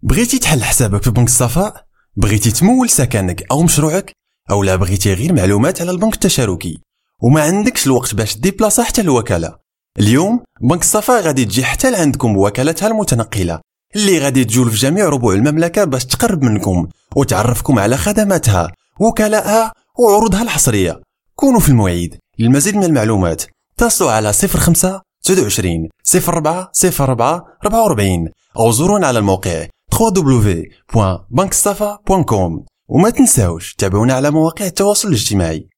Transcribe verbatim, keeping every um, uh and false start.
بغيتي تحل حسابك في بنك الصفاء؟ بغيتي تمول سكنك او مشروعك؟ او لا بغيتي غير معلومات على البنك التشاركي وما عندكش الوقت باش ديبلاصا حتى الوكاله؟ اليوم بنك الصفاء غادي تجي حتى لعندكم بوكالتها المتنقله اللي غادي تجول في جميع ربوع المملكه باش تقرب منكم وتعرفكم على خدماتها وكلائها وعروضها الحصريه. كونوا في الموعد. للمزيد من المعلومات اتصلوا على صفر خمسة تسعة وعشرين صفر أربعة صفر أربعة أربعة وأربعين أو زورونا على الموقع دبليو دبليو دبليو دوت بنك الصفا دوت كوم. وما تنساوش تابعونا على مواقع التواصل الاجتماعي.